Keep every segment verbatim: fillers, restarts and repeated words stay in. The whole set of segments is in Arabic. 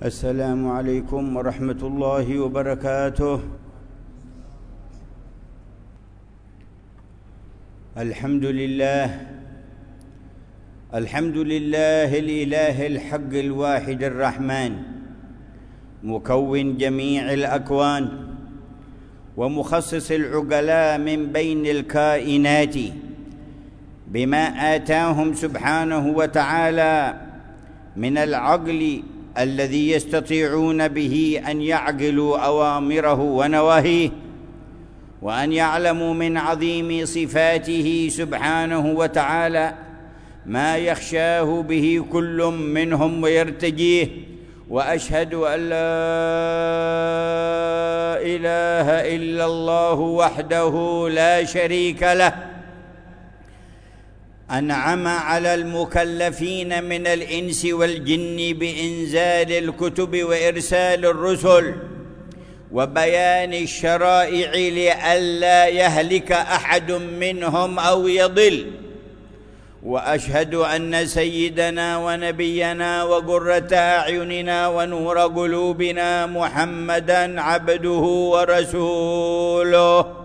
السلام عليكم ورحمة الله وبركاته. الحمد لله الحمد لله الإله الحق الواحد الرحمن، مكون جميع الأكوان ومخصص العقلاء من بين الكائنات بما آتاهم سبحانه وتعالى من العقل الذي يستطيعون به أن يعقلوا أوامره ونواهيه، وأن يعلموا من عظيم صفاته سبحانه وتعالى ما يخشاه به كل منهم ويرتجيه. وأشهد أن لا إله إلا الله وحده لا شريك له، أنعم على المكلفين من الإنس والجن بإنزال الكتب وإرسال الرسل وبيان الشرائع لئلا يهلك أحد منهم أو يضل. وأشهد أن سيدنا ونبينا وقرة أعيننا ونور قلوبنا محمدًا عبده ورسوله،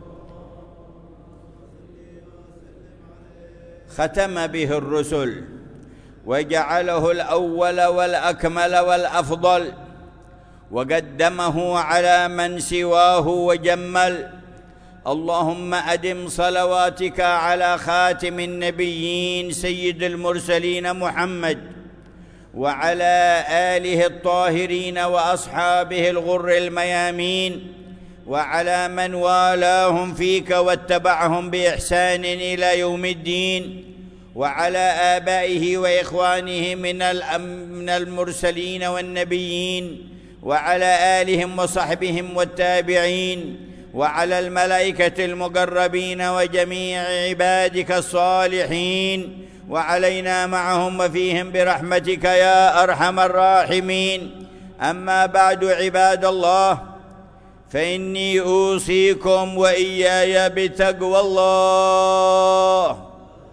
ختم به الرسل وجعله الأول والأكمل والأفضل، وقدمه على من سواه وجمل. اللهم أدم صلواتك على خاتم النبيين سيد المرسلين محمد، وعلى آله الطاهرين وأصحابه الغر الميامين، وعلى من والاهم فيك واتبعهم بإحسان إلى يوم الدين، وعلى آبائه وإخوانه من المرسلين والنبيين، وعلى آلهم وصحبهم والتابعين، وعلى الملائكة المقربين وجميع عبادك الصالحين، وعلينا معهم وفيهم برحمتك يا أرحم الراحمين. أما بعد، عباد الله، فإني أوصيكم وإياي بتقوى الله.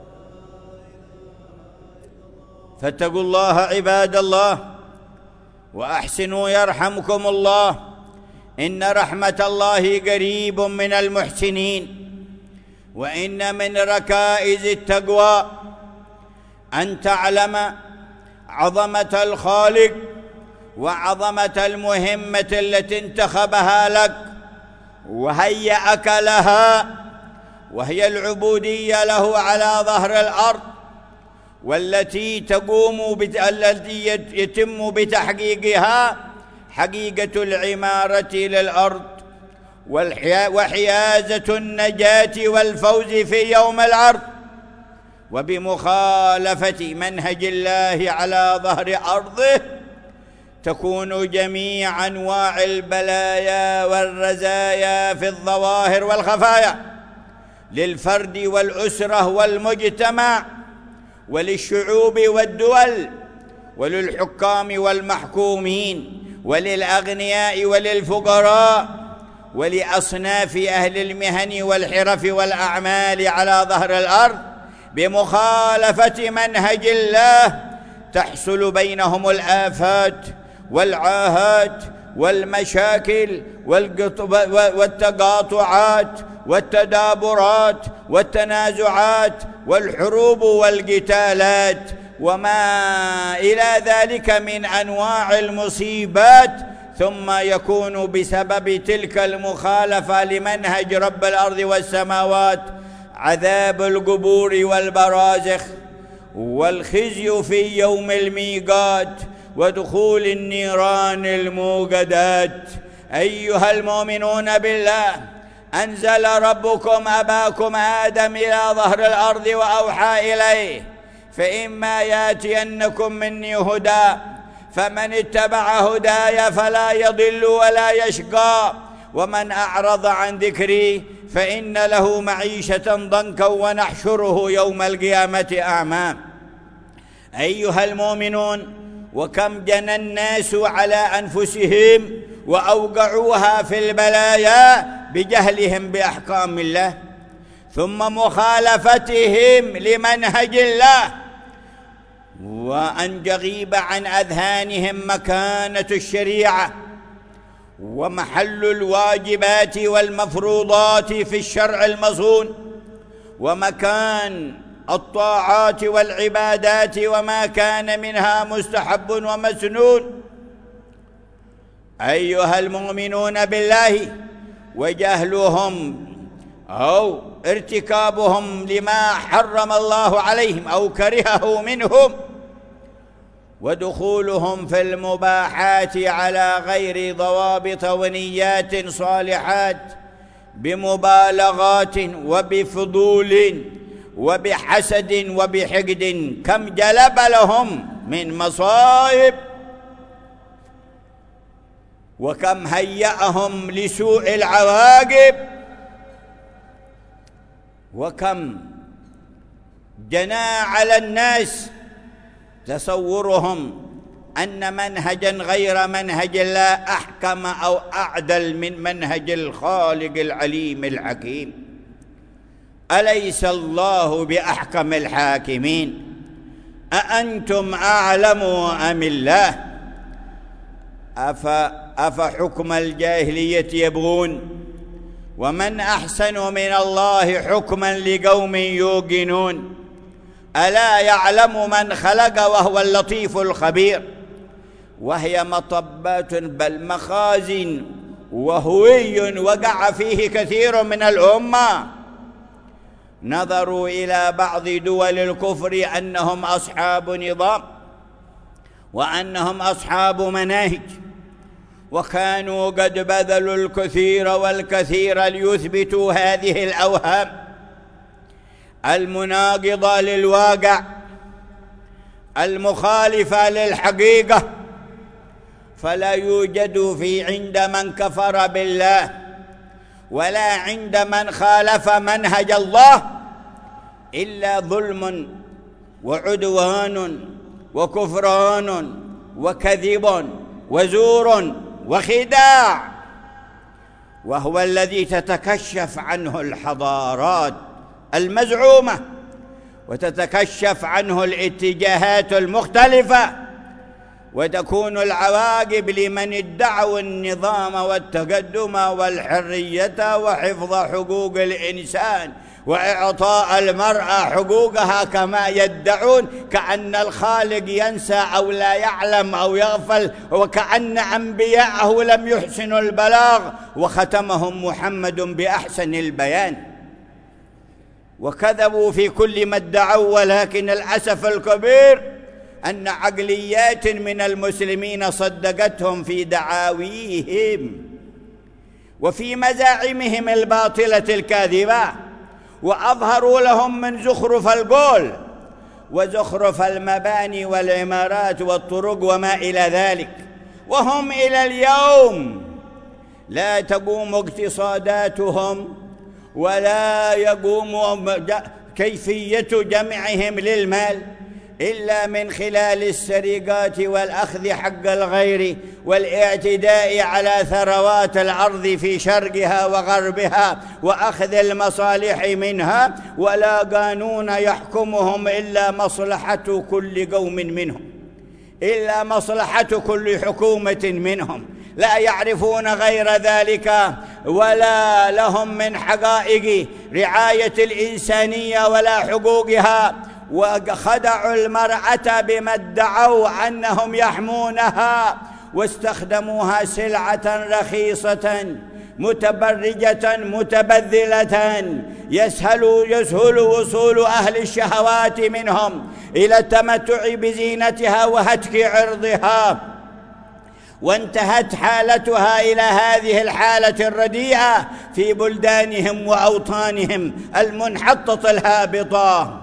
فاتقوا الله عباد الله وأحسنوا يرحمكم الله، إن رحمة الله قريب من المحسنين. وإن من ركائز التقوى أن تعلم عظمة الخالق وعظمة المهمة التي انتخبها لك وهيأك لها، وهي العبودية له على ظهر الأرض، والتي تقوم التي يتم بتحقيقها حقيقة العمارة للأرض وحيازة النجاة والفوز في يوم العرض. وبمخالفة منهج الله على ظهر أرضه تكون جميع أنواع البلايا والرزايا في الظواهر والخفايا للفرد والأسرة والمجتمع وللشعوب والدول وللحكام والمحكومين وللأغنياء وللفقراء ولأصناف أهل المهن والحرف والأعمال على ظهر الأرض. بمخالفة منهج الله تحصل بينهم الآفات والعاهات والمشاكل والتقاطعات والتدابرات والتنازعات والحروب والقتالات وما إلى ذلك من أنواع المصيبات، ثم يكون بسبب تلك المخالفة لمنهج رب الأرض والسماوات عذاب القبور والبرازخ والخزي في يوم الميقات ودخول النيران الموقدات. أيها المؤمنون بالله، أنزل ربكم أباكم آدم إلى ظهر الأرض وأوحى إليه: فإما يأتينكم مني هدى فمن اتبع هداي فلا يضل ولا يشقى، ومن أعرض عن ذكري فإن له معيشة ضنكا ونحشره يوم القيامة أعمى. أيها المؤمنون، وكم جنى الناس على أنفسهم وأوقعوها في البلايا بجهلهم بأحكام الله ثم مخالفتهم لمنهج الله، وأن تغيب عن أذهانهم مكانة الشريعة ومحل الواجبات والمفروضات في الشرع المصون، ومكان الطاعات والعبادات وما كان منها مستحب ومسنون. أيها المؤمنون بالله، وجهلهم أو ارتكابهم لما حرم الله عليهم أو كرهه منهم ودخولهم في المباحات على غير ضوابط ونيات صالحات بمبالغات وبفضول وبحسد وبحقد كم جلب لهم من مصائب، وكم هيأهم لسوء العواقب، وكم جنى على الناس تصورهم أن منهجا غير منهج الله أحكم أو أعدل من منهج الخالق العليم الحكيم. أليس الله بأحكم الحاكمين؟ أأنتم أعلم أم الله؟ أفحكم الجاهلية يبغون ومن أحسن من الله حكما لقوم يوقنون. ألا يعلم من خلق وهو اللطيف الخبير. وهي مطبات بل مخازن وهوي وقع فيه كثير من الأمة. نظروا إلى بعض دول الكفر أنهم أصحاب نظام وأنهم أصحاب مناهج، وكانوا قد بذلوا الكثير والكثير ليثبتوا هذه الأوهام المناقضة للواقع المخالفة للحقيقة. فلا يوجد في عند من كفر بالله ولا عند من خالف منهج الله إلا ظلم وعدوان وكفران وكذب وزور وخداع، وهو الذي تتكشف عنه الحضارات المزعومة وتتكشف عنه الاتجاهات المختلفة، وتكون العواقب لمن ادعوا النظام والتقدم والحرية وحفظ حقوق الإنسان وإعطاء المرأة حقوقها كما يدعون، كأن الخالق ينسى أو لا يعلم أو يغفل، وكأن أنبياءه لم يحسنوا البلاغ وختمهم محمد بأحسن البيان. وكذبوا في كل ما ادعوا، ولكن الأسف الكبير أن عقليات من المسلمين صدقتهم في دعاويهم وفي مزاعمهم الباطلة الكاذبة، وأظهروا لهم من زخرف القول وزخرف المباني والعمارات والطرق وما إلى ذلك، وهم إلى اليوم لا تقوم اقتصاداتهم ولا يقوم كيفية جمعهم للمال إلا من خلال السرقات والأخذ حق الغير والاعتداء على ثروات الأرض في شرقها وغربها وأخذ المصالح منها، ولا قانون يحكمهم إلا مصلحة كل قوم منهم، إلا مصلحة كل حكومة منهم، لا يعرفون غير ذلك، ولا لهم من حقائق رعاية الإنسانية ولا حقوقها. وخدعوا المرأة بما ادعوا أنهم يحمونها، واستخدموها سلعة رخيصة متبرجة متبذلة يسهل يسهل وصول أهل الشهوات منهم إلى التمتع بزينتها وهتك عرضها. وانتهت حالتها إلى هذه الحالة الرديئة في بلدانهم وأوطانهم المنحطة الهابطة،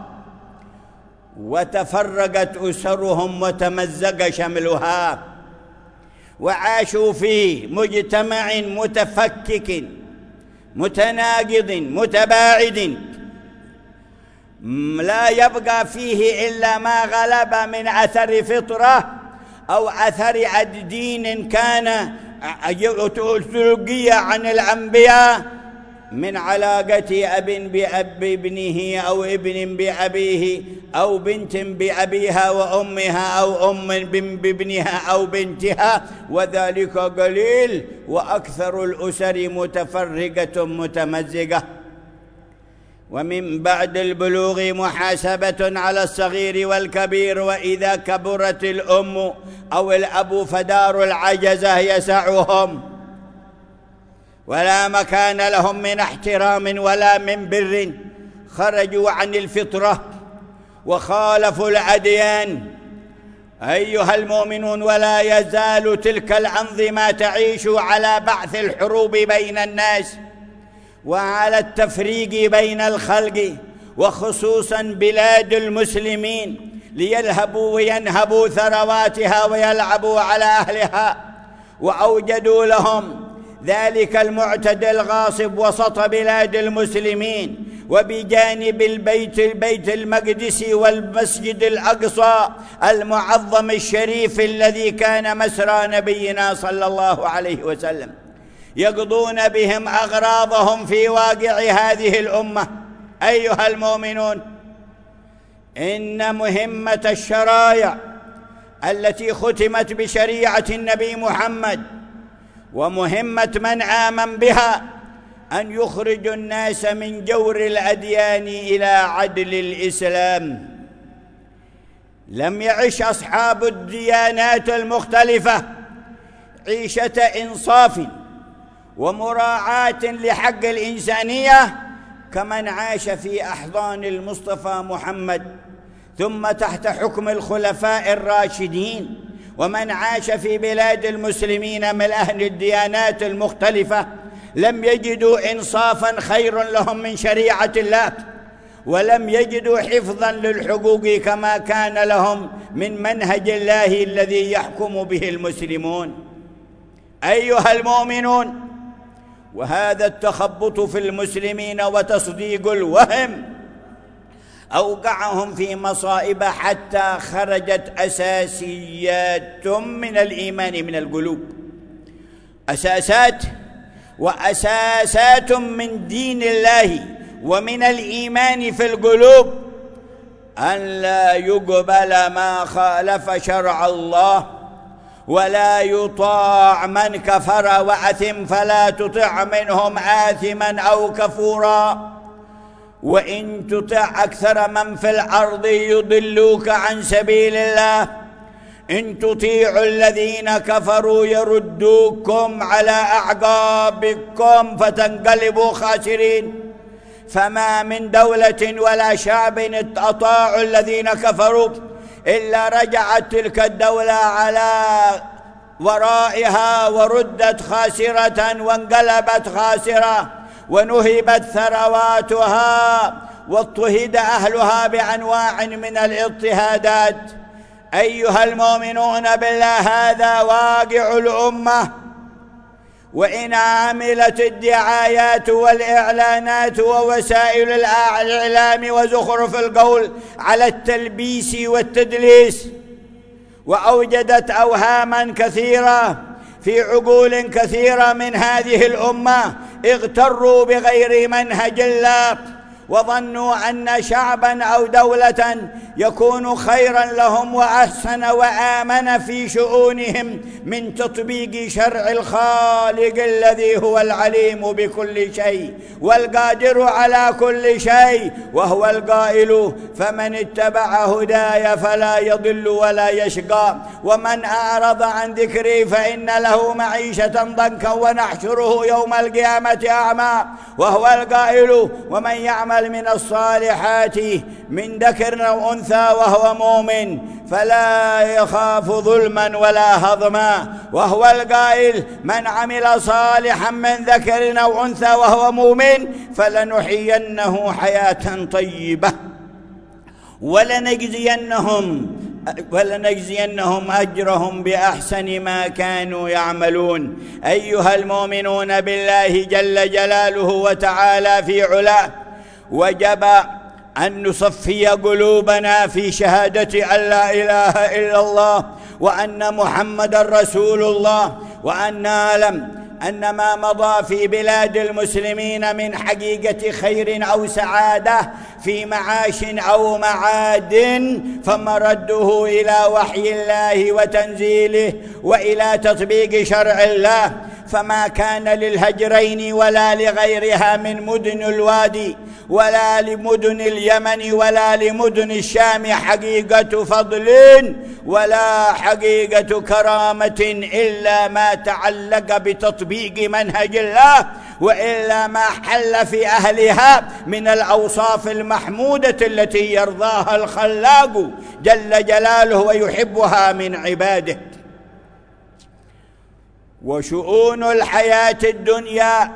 وتفرقت أسرهم وتمزق شملها، وعاشوا في مجتمع متفكك متناقض متباعد لا يبقى فيه إلا ما غلب من أثر فطرة أو أثر دين كان تلقي عن الأنبياء من علاقة أب بأب ابنه أو ابن بأبيه أو بنت بأبيها وأمها أو أم بابنها أو بنتها، وذلك قليل، وأكثر الأسر متفرقة متمزقة. ومن بعد البلوغ محاسبة على الصغير والكبير، وإذا كبرت الأم أو الأب فدار العجزة يسعهم، ولا مكان لهم من احترام ولا من بر، خرجوا عن الفطرة وخالفوا الأديان. أيها المؤمنون، ولا يزال تلك الأنظمة تعيش على بعث الحروب بين الناس وعلى التفريق بين الخلق، وخصوصا بلاد المسلمين، ليلهبوا وينهبوا ثرواتها ويلعبوا على أهلها، وأوجدوا لهم ذلك المعتدى الغاصب وسط بلاد المسلمين، وبجانب البيت البيت المقدس والمسجد الأقصى المعظم الشريف الذي كان مسرى نبينا صلى الله عليه وسلم، يقضون بهم أغراضهم في واقع هذه الأمة. أيها المؤمنون، إن مهمة الشرائع التي ختمت بشريعة النبي محمد ومهمة من آمن بها أن يخرجوا الناس من جور الأديان إلى عدل الإسلام. لم يعش أصحاب الديانات المختلفة عيشة إنصاف ومراعاة لحق الإنسانية كمن عاش في أحضان المصطفى محمد، ثم تحت حكم الخلفاء الراشدين، ومن عاش في بلاد المسلمين من أهل الديانات المختلفة لم يجدوا إنصافا خير لهم من شريعة الله، ولم يجدوا حفظا للحقوق كما كان لهم من منهج الله الذي يحكم به المسلمون. أيها المؤمنون، وهذا التخبط في المسلمين وتصديق الوهم أوقعهم في مصائب حتى خرجت أساسيات من الإيمان من القلوب، أساسات وأساسات من دين الله ومن الإيمان في القلوب، أن لا يقبل ما خالف شرع الله، ولا يطاع من كفر وأثم، فلا تطع منهم آثما أو كفورا، وإن تطع أكثر من في الأرض يضلوك عن سبيل الله، إن تطيعوا الذين كفروا يردوكم على أعقابكم فتنقلبوا خاسرين. فما من دولة ولا شعب أطاعوا الذين كفروا إلا رجعت تلك الدولة على ورائها وردت خاسرة وانقلبت خاسرة، ونهبت ثرواتها واضطهد أهلها بأنواع من الاضطهادات. أيها المؤمنون بالله، هذا واقع الأمة، وإن عملت الدعايات والإعلانات ووسائل الإعلام وزخرف القول على التلبيس والتدليس، وأوجدت أوهاما كثيرة في عقول كثيرة من هذه الأمة، اغتروا بغير منهج الله، وظنوا أن شعبا أو دولة يكون خيرا لهم وأحسن وآمن في شؤونهم من تطبيق شرع الخالق الذي هو العليم بكل شيء والقادر على كل شيء، وهو القائل: فمن اتبع هداي فلا يضل ولا يشقى، ومن أعرض عن ذكري فإن له معيشة ضنكا ونحشره يوم القيامة أعمى، وهو القائل: ومن يعمل من الصالحات من ذكر أو أنثى وهو مؤمن فلا يخاف ظلما ولا هضما، وهو القائل: من عمل صالحا من ذكر أو أنثى وهو مؤمن فلنحيينه حياة طيبة ولنجزينهم ولنجزينهم أجرهم بأحسن ما كانوا يعملون. أيها المؤمنون بالله جل جلاله وتعالى في علاه، وجب أن نصفي قلوبنا في شهادة أن لا إله إلا الله وأن محمد رسول الله، وأن نعلم أن ما مضى في بلاد المسلمين من حقيقة خير أو سعادة في معاش أو معاد فمرده إلى وحي الله وتنزيله وإلى تطبيق شرع الله، فما كان للهجرين ولا لغيرها من مدن الوادي ولا لمدن اليمن ولا لمدن الشام حقيقة فضل ولا حقيقة كرامة إلا ما تعلق بتطبيق منهج الله، وإلا ما حل في أهلها من الأوصاف المحمودة التي يرضاها الخلاق جل جلاله ويحبها من عباده. وشؤون الحياة الدنيا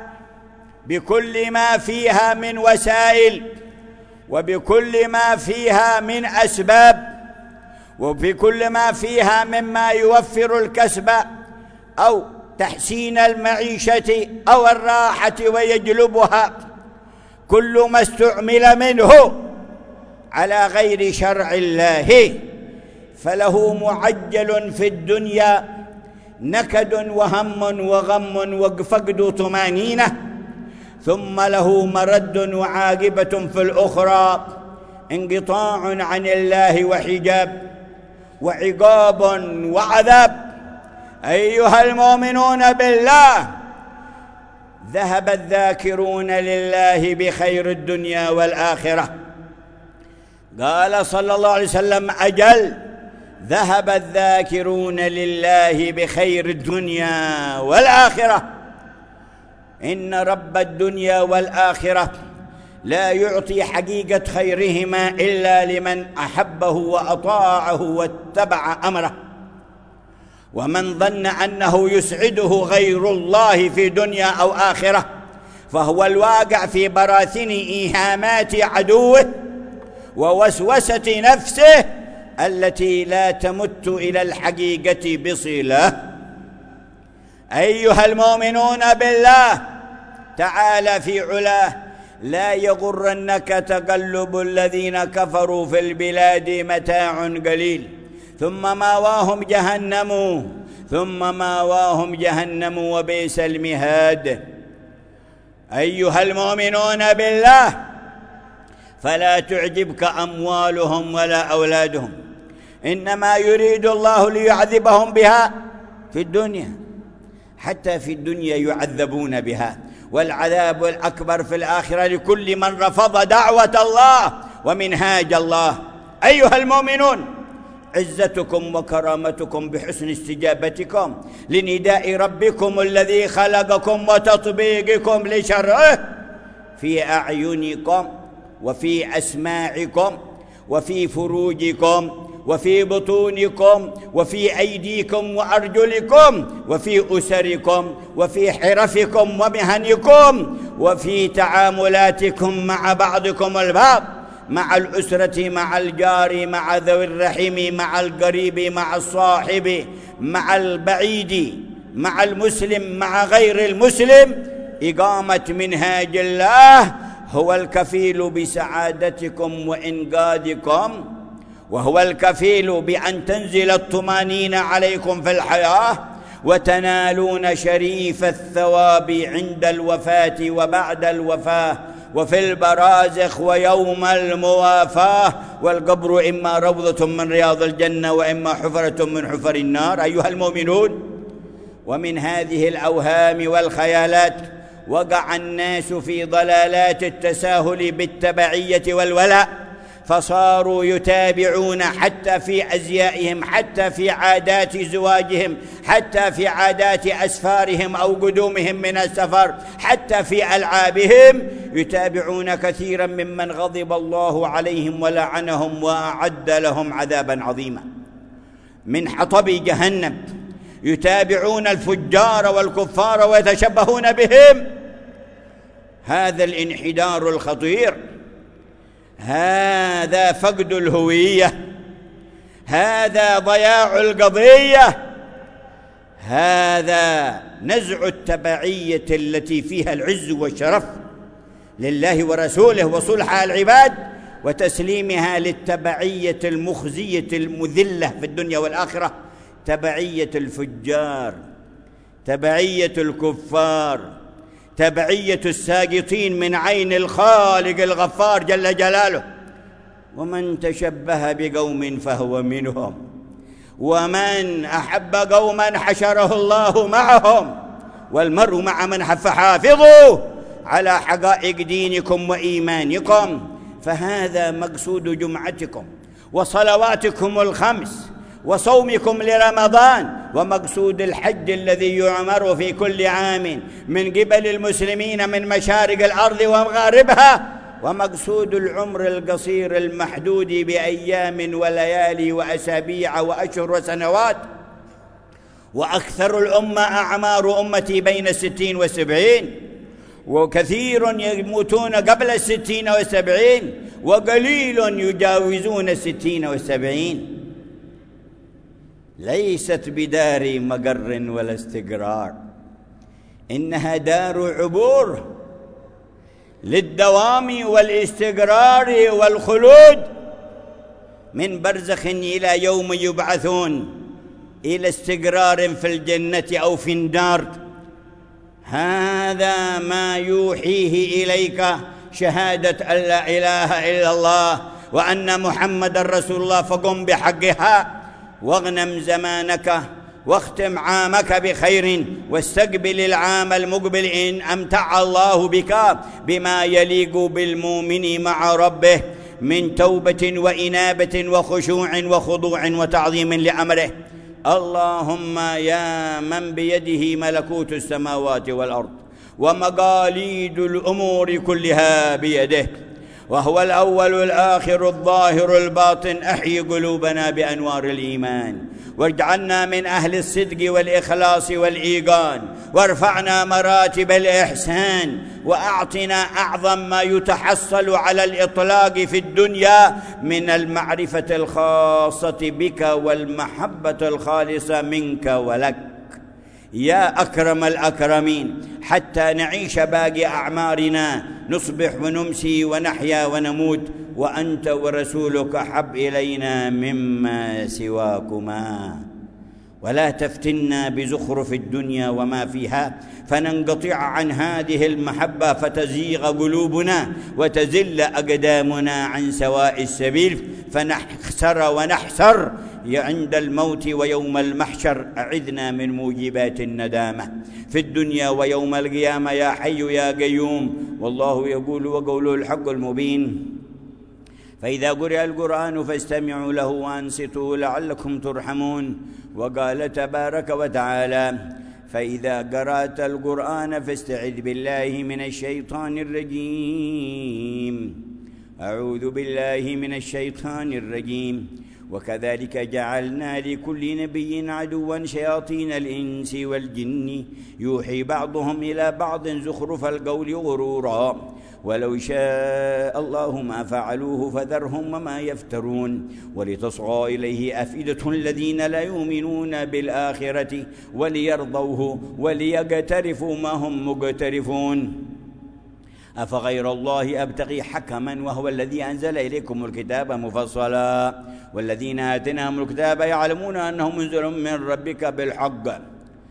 بكل ما فيها من وسائل وبكل ما فيها من أسباب وبكل ما فيها مما يوفر الكسب أو تحسين المعيشة أو الراحة ويجلبها، كل ما استعمل منه على غير شرع الله فله معجل في الدنيا نكد وهم وغم وفقد طمانينة، ثم له مرد وعاقبة في الأخرى انقطاع عن الله وحجاب وعقاب وعذاب. أيها المؤمنون بالله، ذهب الذاكرون لله بخير الدنيا والآخرة. قال صلى الله عليه وسلم: أجل ذهب الذاكرون لله بخير الدنيا والآخرة. إن رب الدنيا والآخرة لا يعطي حقيقة خيرهما إلا لمن أحبه وأطاعه واتبع أمره، ومن ظن أنه يسعده غير الله في دنيا أو آخرة فهو الواقع في براثن إيهامات عدوه ووسوسة نفسه التي لا تمت إلى الحقيقة بصلة. أيها المؤمنون بالله، تعالى في علاه: لا يغرنك تقلب الذين كفروا في البلاد متاع قليل ثم ماواهم جهنم ثم ماواهم جهنم وبئس المهاد. أيها المؤمنون بالله، فلا تعجبك أموالهم ولا أولادهم، إنما يريد الله ليعذبهم بها في الدنيا، حتى في الدنيا يعذبون بها، والعذاب الأكبر في الآخرة لكل من رفض دعوة الله ومنهاج الله. أيها المؤمنون، عزتكم وكرامتكم بحسن استجابتكم لنداء ربكم الذي خلقكم وتطبيقكم لشرعه في أعينكم وفي أسماعكم وفي فروجكم وفي بطونكم وفي أيديكم وأرجلكم وفي أسركم وفي حرفكم ومهنكم وفي تعاملاتكم مع بعضكم البعض، مع الأسرة، مع الجار، مع ذوي الرحم، مع القريب، مع الصاحب، مع البعيد، مع المسلم، مع غير المسلم. إقامة منهاج الله هو الكفيل بسعادتكم وإنقاذكم، وهو الكفيل بأن تنزل الطمأنينة عليكم في الحياة وتنالون شريف الثواب عند الوفاة وبعد الوفاة وفي البرازخ ويوم الموافاة، والقبر إما روضة من رياض الجنة وإما حفرة من حفر النار. أيها المؤمنون، ومن هذه الأوهام والخيالات وقع الناس في ضلالات التساهل بالتبعية والولاء، فصاروا يتابعون حتى في أزيائهم، حتى في عادات زواجهم، حتى في عادات أسفارهم أو قدومهم من السفر، حتى في ألعابهم، يتابعون كثيرا ممن غضب الله عليهم ولعنهم وأعد لهم عذابا عظيما من حطب جهنم. يتابعون الفجار والكفار ويتشبهون بهم. هذا الانحدار الخطير، هذا فقد الهوية، هذا ضياع القضية، هذا نزع التبعية التي فيها العز والشرف لله ورسوله وصلح العباد، وتسليمها للتبعية المخزية المذلة في الدنيا والآخرة، تبعية الفجار، تبعية الكفار، تبعية الساقطين من عين الخالق الغفار جل جلاله. ومن تشبه بقوم فهو منهم، ومن أحب قوما حشره الله معهم، والمرء مع من حب. فحافظوا على حقائق دينكم وإيمانكم، فهذا مقصود جمعتكم وصلواتكم الخمس وصومكم لرمضان، ومقصود الحج الذي يعمر في كل عام من قبل المسلمين من مشارق الأرض ومغاربها، ومقصود العمر القصير المحدود بأيام وليالي وأسابيع وأشهر وسنوات. وأكثر الأمة أعمار أمتي بين الستين والسبعين، وكثير يموتون قبل الستين والسبعين، وقليل يجاوزون الستين والسبعين. ليست بدار مقر ولا استقرار، إنها دار عبور للدوام والاستقرار والخلود من برزخ إلى يوم يبعثون إلى استقرار في الجنة أو في النار. هذا ما يوحيه إليك شهادة أن لا إله إلا الله وأن محمد رسول الله، فقم بحقها واغنم زمانك واختم عامك بخير، واستقبل العام المقبل إن أمتع الله بك بما يليق بالمؤمن مع ربه من توبة وإنابة وخشوع وخضوع وتعظيم لأمره. اللهم يا من بيده ملكوت السماوات والأرض ومقاليد الأمور كلها بيده، وهو الأول الآخر الظاهر الباطن، أحيي قلوبنا بأنوار الإيمان، واجعلنا من أهل الصدق والإخلاص والإيقان، وارفعنا مراتب الإحسان، وأعطنا أعظم ما يتحصل على الإطلاق في الدنيا من المعرفة الخاصة بك والمحبة الخالصة منك ولك يا أكرم الأكرمين، حتى نعيش باقي أعمارنا، نصبح ونمسي ونحيا ونموت وأنت ورسولك أحب إلينا مما سواكما. ولا تفتنا بزخرف الدنيا وما فيها فننقطع عن هذه المحبة فتزيغ قلوبنا وتزل أقدامنا عن سواء السبيل فنخسر ونحسر عند الموت ويوم المحشر. أعذنا من موجبات الندامة في الدنيا ويوم القيامة يا حي يا قيوم. والله يقول وقوله الحق المبين: فإذا قرئ القرآن فاستمعوا له وأنصتوا لعلكم ترحمون. وقال تبارك وتعالى: فإذا قرأت القرآن فاستعذ بالله من الشيطان الرجيم. أعوذ بالله من الشيطان الرجيم. وكذلك جعلنا لكل نبي عدوا شياطين الإنس والجن يوحي بعضهم إلى بعض زخرف القول غرورا ولو شاء الله ما فعلوه فذرهم وما يفترون ولتصغى إليه أفئدة الذين لا يؤمنون بالآخرة وليرضوه وليقترفوا ما هم مقترفون. أفغير الله أبتغي حكما وهو الذي أنزل إليكم الكتاب مفصلا والذين آتيناهم الكتاب يعلمون أنه منزل من ربك بالحق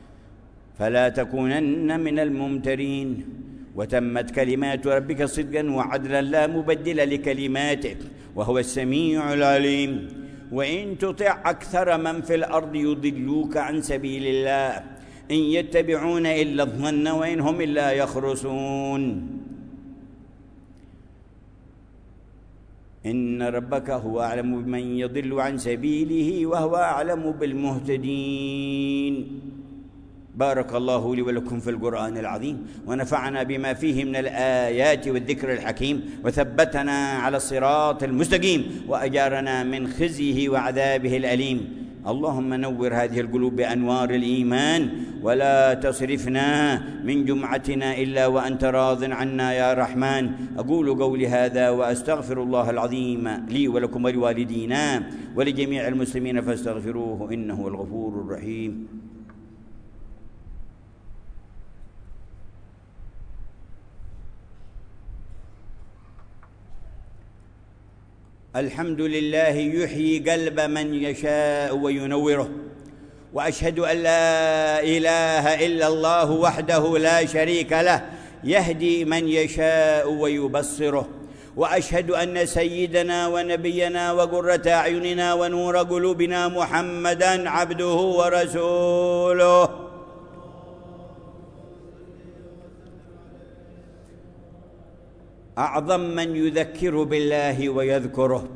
فلا تكونن من الممترين. وتمت كلمات ربك صدقا وعدلا لا مبدل لكلماته وهو السميع العليم. وإن تطع أكثر من في الأرض يضلوك عن سبيل الله إن يتبعون إلا الظن وإن هم إلا يخرصون. إن ربك هو أعلم بمن يضل عن سبيله وهو أعلم بالمهتدين. بارك الله لي ولكم في القرآن العظيم ونفعنا بما فيه من الآيات والذكر الحكيم وثبتنا على الصراط المستقيم وأجارنا من خزيه وعذابه الأليم. اللهم نور هذه القلوب بأنوار الإيمان ولا تصرفنا من جمعتنا إلا وأنت راض عنا يا رحمن. أقول قولي هذا وأستغفر الله العظيم لي ولكم ولوالدينا ولجميع المسلمين فاستغفروه إنه الغفور الرحيم. الحمد لله يحيي قلب من يشاء وينوره وأشهد أن لا إله إلا الله وحده لا شريك له يهدي من يشاء ويبصره، وأشهد أن سيدنا ونبينا وقرة أعيننا ونور قلوبنا محمدًا عبده ورسوله. أعظم من يذكر بالله ويذكره،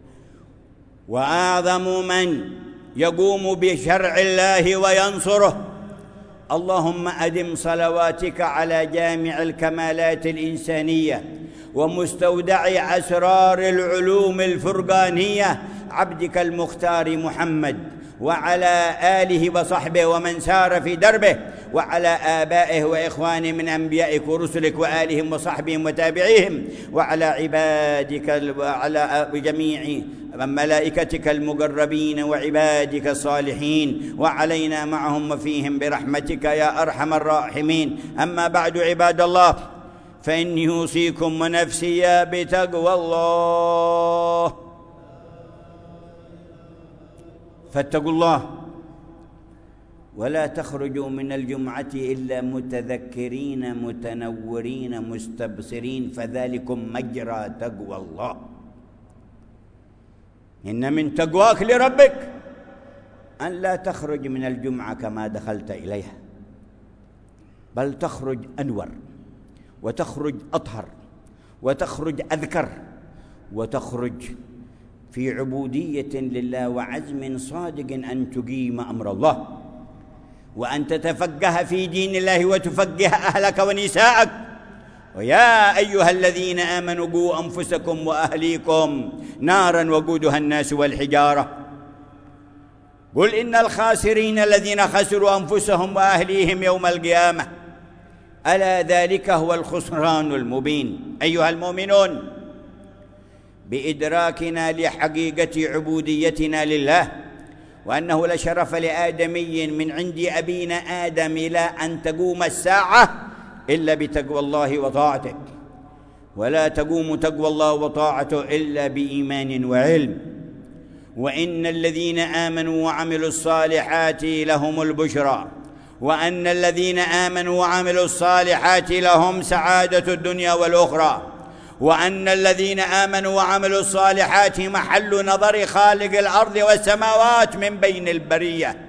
وأعظم من يقوم بشرع الله وينصره. اللهم أدم صلواتك على جامع الكمالات الإنسانية ومستودع أسرار العلوم الفرقانية عبدك المختار محمد، وعلى آله وصحبه ومن سار في دربه، وعلى آبائه وإخوانه من أنبيائك ورسلك وآلهم وصحبهم وتابعيهم، وعلى عبادك وعلى جميع ملائكتك المقربين وعبادك الصالحين، وعلينا معهم وفيهم برحمتك يا أرحم الراحمين. أما بعد عباد الله، فإني أوصيكم ونفسي بتقوى الله. فاتقوا الله ولا تخرجوا من الجمعة إلا متذكرين متنورين مستبصرين، فذلكم مجرى تقوى الله. إن من تقواك لربك أن لا تخرج من الجمعة كما دخلت إليها، بل تخرج أنور، وتخرج أطهر، وتخرج أذكر، وتخرج في عبودية لله وعزم صادق أن تقيم أمر الله، وأن تتفقه في دين الله وتفقه أهلك ونساءك. ويا أيها الذين آمنوا قوا أنفسكم وأهليكم نارا وقودها الناس والحجارة. قل إن الخاسرين الذين خسروا أنفسهم وأهليهم يوم القيامة، ألا ذلك هو الخسران المبين. أيها المؤمنون، بإدراكنا لحقيقة عبوديتنا لله، وأنه لشرف لآدمي من عند أبينا آدم إلى أن تقوم الساعة إلا بتقوى الله وطاعته، ولا تقوم تقوى الله وطاعته إلا بإيمان وعلم. وإن الذين آمنوا وعملوا الصالحات لهم البشرى، وأن الذين آمنوا وعملوا الصالحات لهم سعادة الدنيا والأخرى، وأن الذين آمنوا وعملوا الصالحات محل نظر خالق الأرض والسماوات من بين البرية.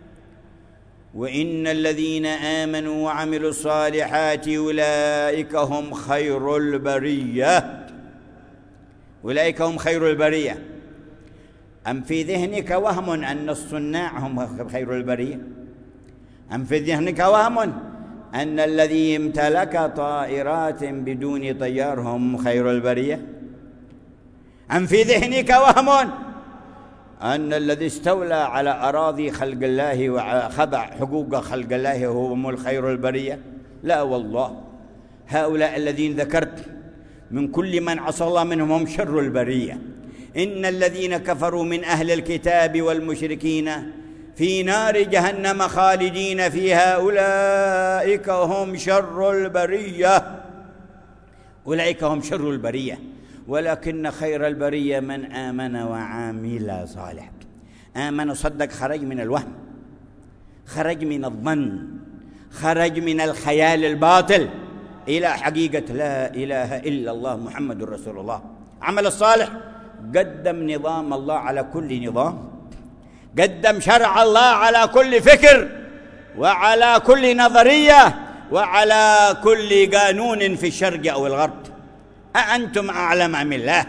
وإن الذين آمنوا وعملوا الصالحات أولئك هم خير البرية، أولئك هم خير البرية. أم في ذهنك وهم أن الصناع هم خير البرية؟ أم في ذهنك وهم أن الذي امتلك طائرات بدون طيار هم خير البرية؟ أم في ذهنك وهم أن الذي استولى على أراضي خلق الله وخضع حقوق خلق الله هم الخير البرية؟ لا والله، هؤلاء الذين ذكرت من كل من عصى الله منهم هم شر البرية. إن الذين كفروا من أهل الكتاب والمشركين في نار جهنم خالدين فيها أولئك هم شر البرية، أولئك هم شر البرية. ولكن خير البرية من آمن وعمل صالح. آمن صدق، خرج من الوهم، خرج من الظن، خرج من الخيال الباطل إلى حقيقة لا إله إلا الله محمد رسول الله. عمل الصالح، قدم نظام الله على كل نظام، قدم شرع الله على كل فكر، وعلى كل نظرية، وعلى كل قانون في الشرق أو الغرب. أأنتم أعلم أم الله؟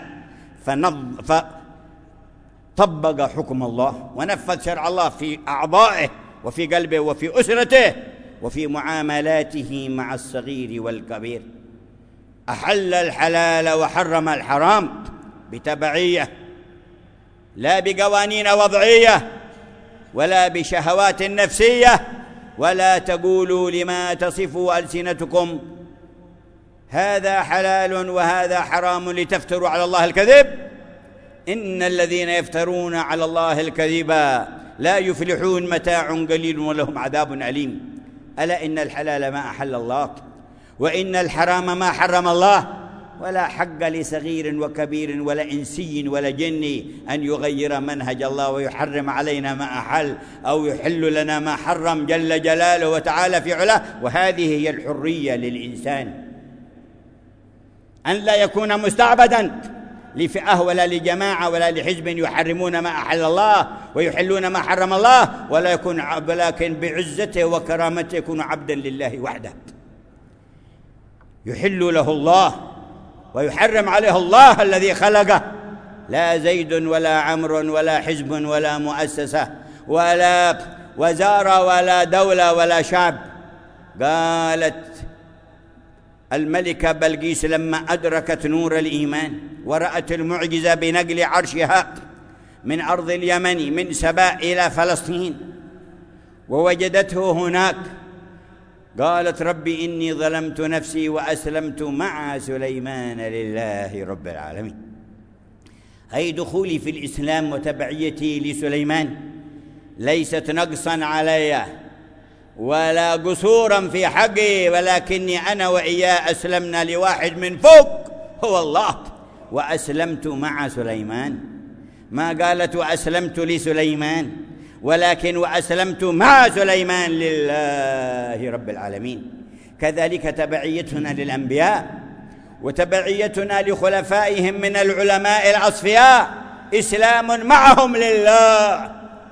فطبق حكم الله ونفذ شرع الله في أعضائه وفي قلبه وفي أسرته وفي معاملاته مع الصغير والكبير. أحل الحلال وحرم الحرام بتبعية، لا بقوانين وضعية ولا بشهوات نفسية. ولا تقولوا لما تصفوا ألسنتكم هذا حلال وهذا حرام لتفتروا على الله الكذب، إن الذين يفترون على الله الكذب لا يفلحون، متاع قليل ولهم عذاب أليم. ألا إن الحلال ما أحل الله، وإن الحرام ما حرم الله، ولا حق لصغير وكبير ولا إنسي ولا جني أن يغير منهج الله ويحرم علينا ما أحل أو يحل لنا ما حرم جل جلاله وتعالى في علاه. وهذه هي الحرية للإنسان، أن لا يكون مستعبدا لفئة ولا لجماعة ولا لحزب يحرمون ما أحل الله ويحلون ما حرم الله، ولا يكون ولكن بعزته وكرامته يكون عبدا لله وحده، يحل له الله ويحرم عليه الله الذي خلقه، لا زيد ولا عمر ولا حزب ولا مؤسسة ولا وزارة ولا دولة ولا شعب. قالت الملكة بلقيس لما أدركت نور الإيمان ورأت المعجزة بنقل عرشها من أرض اليمن من سبأ إلى فلسطين ووجدته هناك، قالت ربي إني ظلمت نفسي وأسلمت مع سليمان لله رب العالمين. هي دخولي في الإسلام وتبعيتي لسليمان ليست نقصا علي ولا قصورا في حقي، ولكني أنا وإياه أسلمنا لواحد من فوق هو الله، وأسلمت مع سليمان. ما قالت وأسلمت لسليمان، ولكن وأسلمت مع سليمان لله رب العالمين. كذلك تبعيتنا للأنبياء وتبعيتنا لخلفائهم من العلماء الأصفياء، إسلام معهم لله،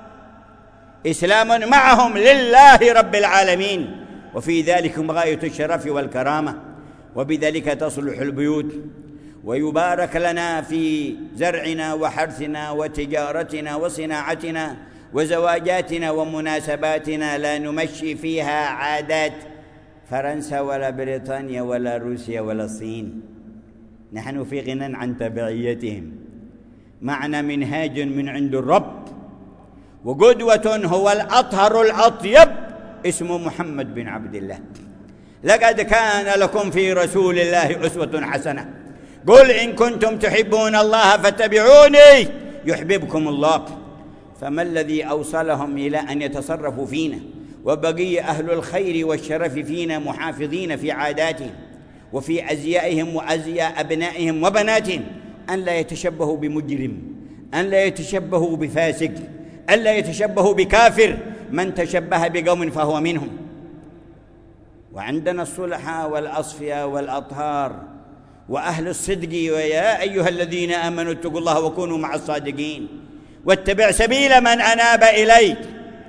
إسلام معهم لله رب العالمين، وفي ذلك غاية الشرف والكرامة. وبذلك تصلح البيوت ويبارك لنا في زرعنا وحرثنا وتجارتنا وصناعتنا وزواجاتنا ومناسباتنا، لا نمشي فيها عادات فرنسا ولا بريطانيا ولا روسيا ولا الصين، نحن في غنى عن تبعيتهم. معنا منهاج من عند الرب وقدوة هو الأطهر الأطيب اسمه محمد بن عبد الله. لقد كان لكم في رسول الله أسوة حسنة، قل إن كنتم تحبون الله فاتبعوني يحببكم الله. فما الذي أوصلهم إلى أن يتصرفوا فينا وبقي أهل الخير والشرف فينا محافظين في عاداتهم وفي أزيائهم وأزياء أبنائهم وبناتهم؟ أن لا يتشبهوا بمجرم، أن لا يتشبهوا بفاسق، أن لا يتشبهوا بكافر، من تشبه بقوم فهو منهم. وعندنا الصلحاء والأصفياء والأطهار وأهل الصدق، ويا أيها الذين آمنوا اتقوا الله وكونوا مع الصادقين واتبع سبيل من أناب إليك.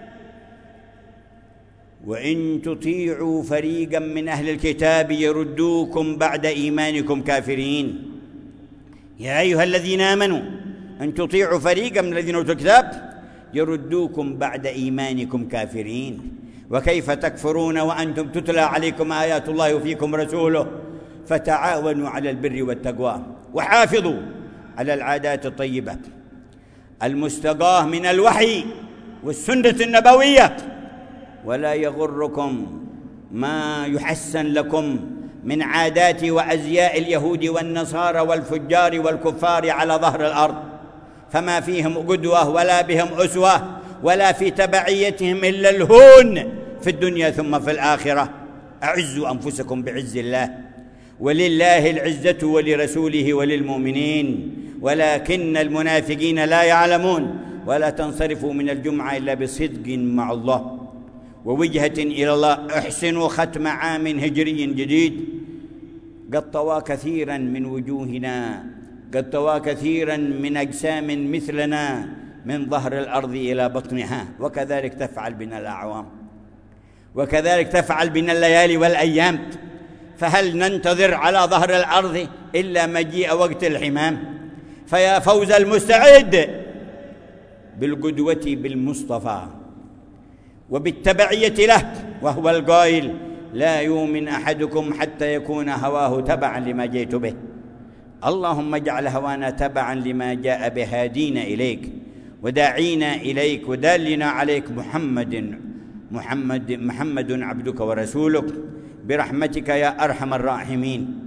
وإن تطيعوا فريقا من أهل الكتاب يردوكم بعد إيمانكم كافرين. يا أيها الذين آمنوا أن تطيعوا فريقا من الذين أوتوا الكتاب يردوكم بعد إيمانكم كافرين. وكيف تكفرون وأنتم تتلى عليكم آيات الله وفيكم رسوله؟ فتعاونوا على البر والتقوى وحافظوا على العادات الطيبة المستقاة من الوحي والسنة النبوية، ولا يغركم ما يحسن لكم من عادات وأزياء اليهود والنصارى والفجار والكفار على ظهر الأرض، فما فيهم قدوة ولا بهم أسوة ولا في تبعيتهم إلا الهون في الدنيا ثم في الآخرة. أعزوا أنفسكم بعز الله، ولله العزة ولرسوله وللمؤمنين ولكن المنافقين لا يعلمون. ولا تنصرفوا من الجمعة إلا بصدق مع الله ووجهة إلى الله. احسنوا ختم عام هجري جديد. قد طوى كثيرا من وجوهنا، قد طوى كثيرا من أجسام مثلنا من ظهر الأرض إلى بطنها، وكذلك تفعل بنا الأعوام وكذلك تفعل بنا الليالي والأيام. فهل ننتظر على ظهر الأرض إلا مجيء وقت الحمام؟ فيا فوز المستعد بالقدوة بالمصطفى وبالتبعية له، وهو القائل لا يؤمن أحدكم حتى يكون هواه تبعا لما جئت به. اللهم اجعل هوانا تبعا لما جاء به هادينا إليك وداعينا إليك ودالنا عليك محمد محمد محمد عبدك ورسولك برحمتك يا أرحم الراحمين.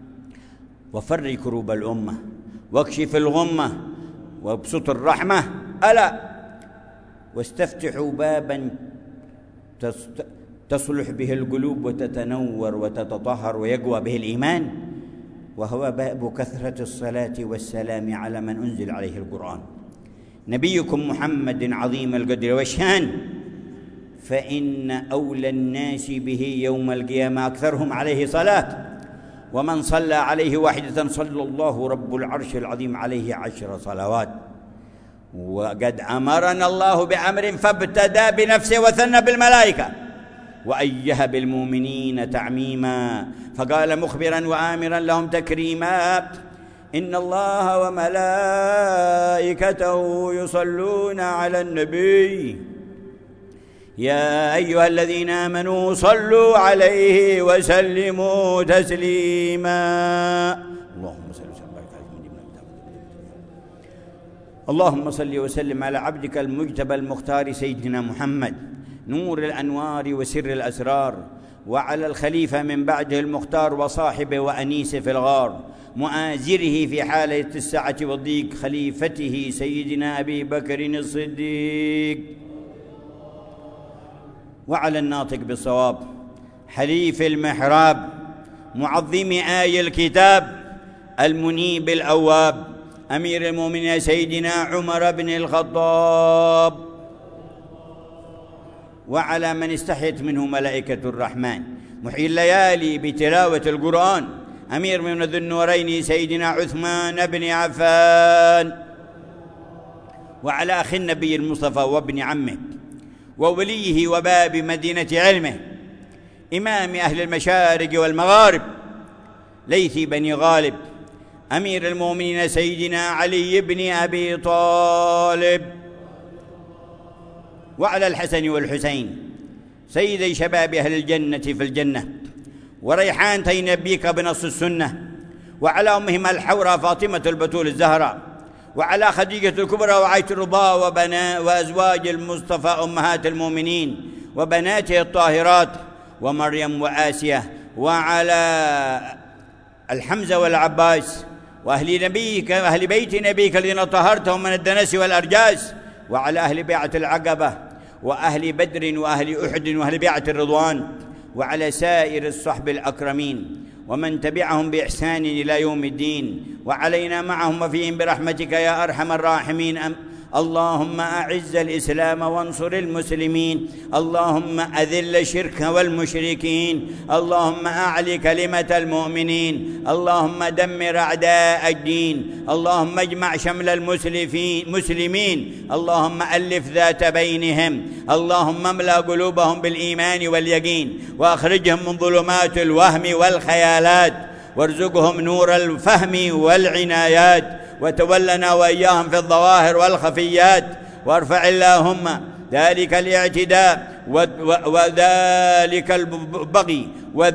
وفرج كروب الأمة واكشف الغمة وابسط الرحمة، ألا واستفتحوا بابا تصلح به القلوب وتتنور وتتطهر ويقوى به الإيمان. وهو باب كثرة الصلاة والسلام على من أنزل عليه القرآن، نبيكم محمد عظيم القدر والشان، فإن أولى الناس به يوم القيامة أكثرهم عليه صلاة، ومن صلى عليه واحدة صلى الله رب العرش العظيم عليه عشر صلوات. وقد أمرنا الله بأمر فابتدى بنفسه وثنى بالملائكة وأيه بالمؤمنين تعميما، فقال مخبرا وآمرا لهم تكريما: إن الله وملائكته يصلون على النبي يا أيها الذين آمنوا صلوا عليه وسلموا تسليما. اللهم صل وسلم اللهم صل وسلم على عبدك المجتبى المختار سيدنا محمد نور الأنوار وسر الأسرار، وعلى الخليفة من بعده المختار وصاحبه وأنيسه في الغار، مؤازره في حالة السعة والضيق، خليفته سيدنا أبي بكر الصديق، وعلى الناطق بالصواب حليف المحراب، معظم آي الكتاب، المنيب الأواب، أمير المؤمنين سيدنا عمر بن الخطاب، وعلى من استحيت منه ملائكة الرحمن، محيي الليالي بتلاوة القرآن، أمير من ذو النورين سيدنا عثمان بن عفان، وعلى أخي النبي المصطفى وابن عمه ووليه وباب مدينة علمه، إمام أهل المشارق والمغارب، ليث بن غالب، أمير المؤمنين سيدنا علي بن أبي طالب، وعلى الحسن والحسين سيدي شباب أهل الجنة في الجنة، وريحانتي نبيك بنص السنة، وعلى أمهما الحورى فاطمة البتول الزهراء، وعلى خديجة الكبرى وعائشة الرضا وبنا وأزواج المصطفى أمهات المؤمنين وبناته الطاهرات ومريم وآسية، وعلى الحمزة والعباس وأهل نبيك وأهل بيت نبيك الذين طهرتهم من الدنس والأرجاس، وعلى أهل بيعة العقبة وأهل بدر وأهل أحد وأهل بيعة الرضوان، وعلى سائر الصحب الأكرمين ومن تبعهم بإحسان إلى يوم الدين، وعلينا معهم وفيهم برحمتك يا أرحم الراحمين. اللهم أعز الإسلام وانصر المسلمين، اللهم أذل الشرك والمشركين، اللهم أعل كلمة المؤمنين، اللهم دمر أعداء الدين، اللهم اجمع شمل المسلمين، اللهم ألف ذات بينهم، اللهم املأ قلوبهم بالإيمان واليقين، وأخرجهم من ظلمات الوهم والخيالات، وارزقهم نور الفهم والعنايات، وتولنا وإياهم في الظواهر والخفيات، وارفع اللهم ذلك الاعتداء وذلك البغي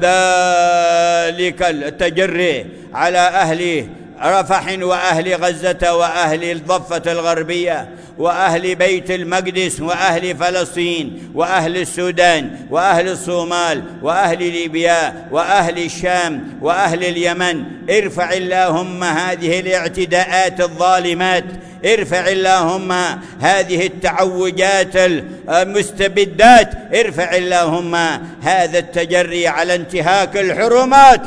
وذلك التجري على أهل رفح وأهل غزة وأهل الضفة الغربية وأهل بيت المقدس وأهل فلسطين وأهل السودان وأهل الصومال وأهل ليبيا وأهل الشام وأهل اليمن. ارفع اللهم هذه الاعتداءات الظالمات، ارفع اللهم هذه التعوجات المستبدات، ارفع اللهم هذا التجري على انتهاك الحرمات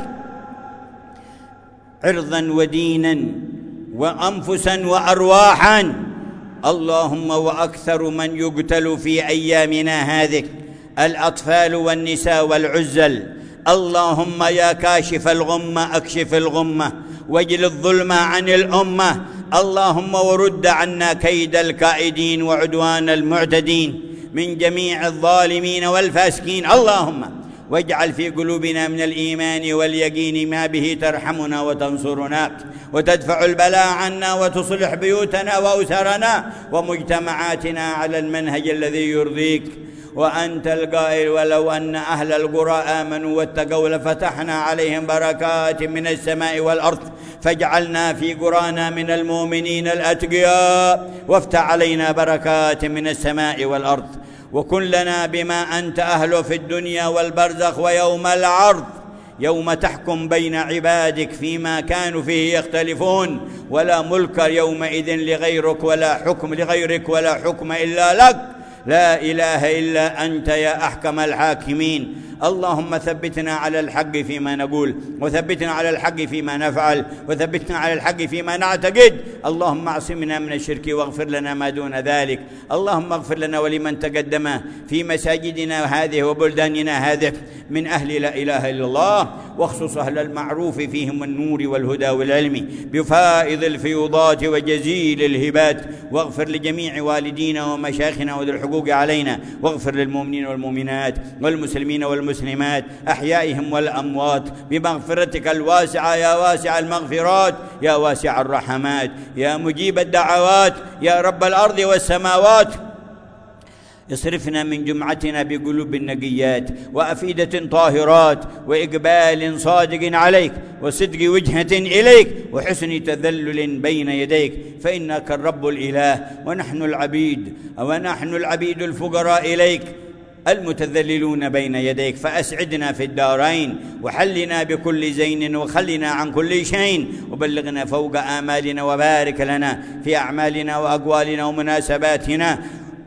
عرضا ودينا وأنفسا وأرواحا. اللهم وأكثر من يقتل في أيامنا هذه الأطفال والنساء والعزل، اللهم يا كاشف الغمة أكشف الغمة واجل الظلم عن الأمة، اللهم ورد عنا كيد الكائدين وعدوان المعتدين من جميع الظالمين والفاسقين، اللهم واجعل في قلوبنا من الإيمان واليقين ما به ترحمنا وتنصرنا وتدفع البلاء عنا وتصلح بيوتنا وأسرنا ومجتمعاتنا على المنهج الذي يرضيك. وأنت القائل ولو أن أهل القرى آمنوا واتقوا لفتحنا عليهم بركات من السماء والأرض، فاجعلنا في قرانا من المؤمنين الأتقياء، وافتح علينا بركات من السماء والأرض، وكن لنا بما أنت أهله في الدنيا والبرزخ ويوم العرض، يوم تحكم بين عبادك فيما كانوا فيه يختلفون، ولا ملك يومئذ لغيرك ولا حكم لغيرك ولا حكم إلا لك، لا إله إلا أنت يا أحكم الحاكمين. اللهم ثبتنا على الحق فيما نقول، وثبتنا على الحق فيما نفعل، وثبتنا على الحق فيما نعتقد. اللهم اعصمنا من الشرك واغفر لنا ما دون ذلك. اللهم اغفر لنا ولمن تقدم في مساجدنا هذه وبلداننا هذه من أهل لا إله إلا الله، واخصص أهل المعروف فيهم النور والهدى والعلم بفائض الفيوضات وجزيل الهبات، واغفر لجميع والدينا ومشايخنا وذي الحقوق علينا، واغفر للمؤمنين والمؤمنات والمسلمين والمسلمات أحيائهم والأموات بمغفرتك الواسعة يا واسع المغفرات يا واسع الرحمات يا مجيب الدعوات يا رب الأرض والسماوات. اصرفنا من جمعتنا بقلوب نقيات وأفئدة طاهرات وإقبال صادق عليك وصدق وجهة إليك وحسن تذلل بين يديك، فإنك الرب الإله ونحن العبيد ونحن العبيد الفقراء إليك المتذللون بين يديك. فأسعدنا في الدارين وحلنا بكل زين وخلنا عن كل شيء وبلغنا فوق آمالنا، وبارك لنا في أعمالنا وأقوالنا ومناسباتنا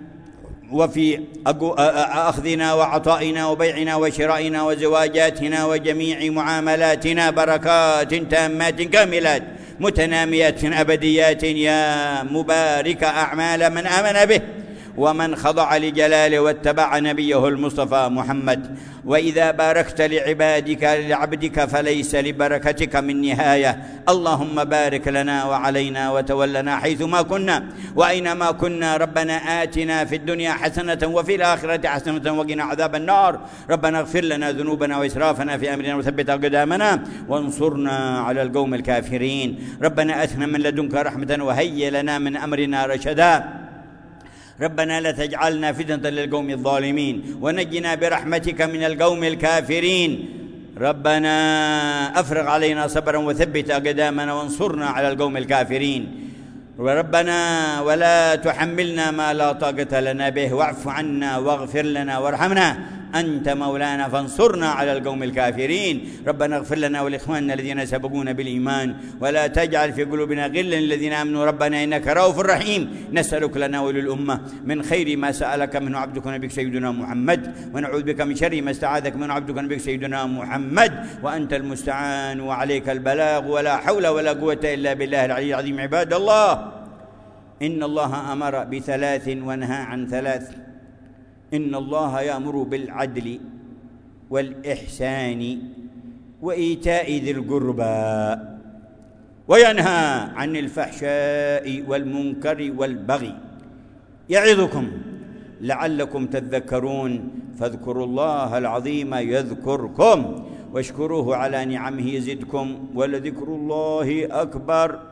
وفي أخذنا وعطائنا وبيعنا وشرائنا وزواجاتنا وجميع معاملاتنا بركات تامات كاملات متناميات أبديات يا مبارك أعمال من آمن به ومن خضع لجلاله واتبع نبيه المصطفى محمد. وإذا باركت لعبادك لعبدك فليس لبركتك من نهاية. اللهم بارك لنا وعلينا وتولنا حيثما كنا وأينما كنا. ربنا آتنا في الدنيا حسنة وفي الآخرة حسنة وقنا عذاب النار. ربنا اغفر لنا ذنوبنا وإسرافنا في أمرنا وثبت أقدامنا وانصرنا على القوم الكافرين. ربنا آتنا من لدنك رحمة وهيئ لنا من أمرنا رشدا. ربنا لا تجعلنا فتنة للقوم الظالمين ونجنا برحمتك من القوم الكافرين. ربنا أفرغ علينا صبرا وثبت أقدامنا وانصرنا على القوم الكافرين. ربنا ولا تحملنا ما لا طاقة لنا به واعف عنا واغفر لنا وارحمنا أنت مولانا فانصرنا على القوم الكافرين. ربنا اغفر لنا ولإخواننا الذين سبقونا بالإيمان ولا تجعل في قلوبنا غلا للذين آمنوا ربنا إنك رؤوف رحيم. نسألك لنا وللأمة من خير ما سألك منه عبدك ونبيك سيدنا محمد، ونعوذ بك من شر ما استعاذك منه عبدك ونبيك سيدنا محمد، وأنت المستعان وعليك البلاغ ولا حول ولا قوة إلا بالله العلي العظيم. عباد الله، إن الله أمر بثلاث ونهى عن ثلاث. إن الله يأمر بالعدل والإحسان وإيتاء ذي القربى وينهى عن الفحشاء والمنكر والبغي يعظكم لعلكم تذكرون. فاذكروا الله العظيم يذكركم واشكروه على نعمه يزدكم ولذكر الله أكبر.